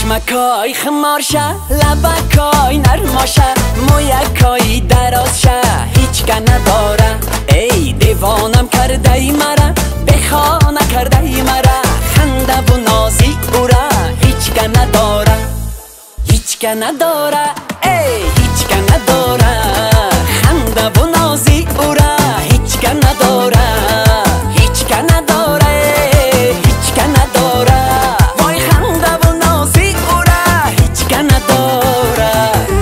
چشمکای خمارشه لبکای نرماشه مویکای درازشه هیچ که نداره ای دیوانم کرده ای مرا بخانه کرده ای مرا خنده و نازی او را هیچ که نداره هیچ که نداره ای هیچ که نداره خنده و نازی او را هیچ که نداره هیچ که نداره هیچ که نداره وای خنده و نازی او را هیچ که نداره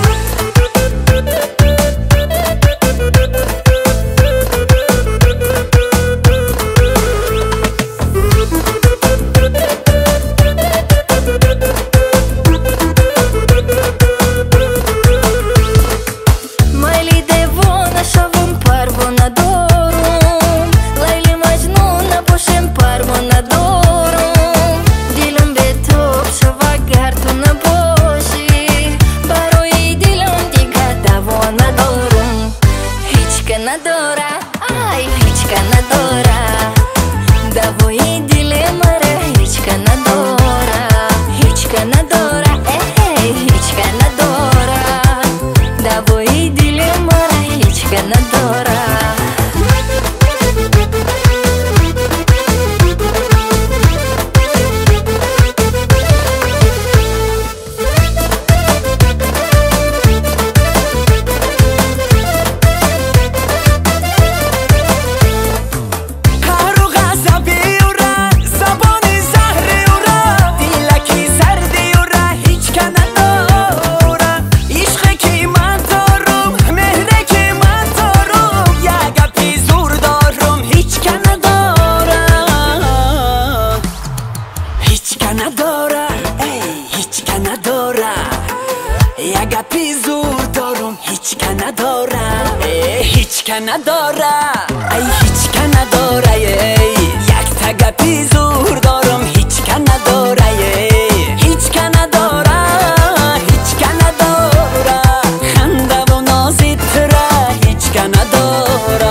هیچ که نداره ای هیچ که نداره یک تگپی زور دارم هیچ که نداره هیچ که نداره هیچ که نداره خنده و نازی تره هیچ که نداره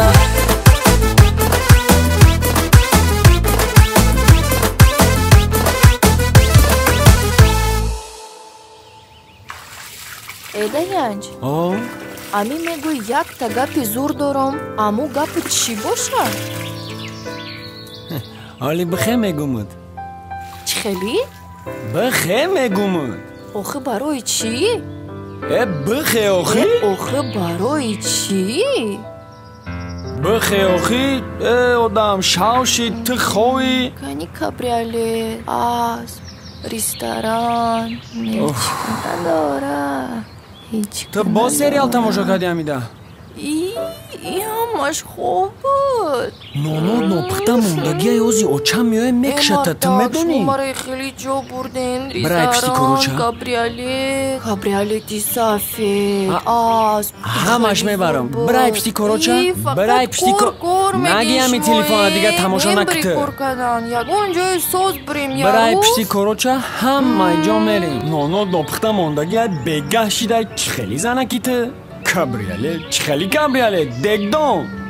ایده‌янҷ ами мегӯй якта гапи зур дорам аммо гапи чӣ бошад? ҳоли бихе мегумуд чӣ хелӣ? бихе мегумуд охи барои чӣ? бихе охи? охи барои чӣ? бихе охи одам шавши ту хоҳӣ кани кабриолет асп ресторан надора تو با سریال تماشا کردی امیده؟ ҳамаш хоб буд. نونو نوپخته موندگی یوزی اوچم میوه مکشته تو میدونی؟ شماره خیلی جا بردین برای پشتی کروچه؟ کابریالتی سفید اسب همش میبرم برای پشتی کروچه؟ برای پشتی کروچه نگی همی تلفن دیگه تماشا نکته برای پشتی کروچه همه جا میریم نونو نوپخته موندگی بگه شیده چخلی زنکی تو؟ کابریالت چخلی کابریالت دگدون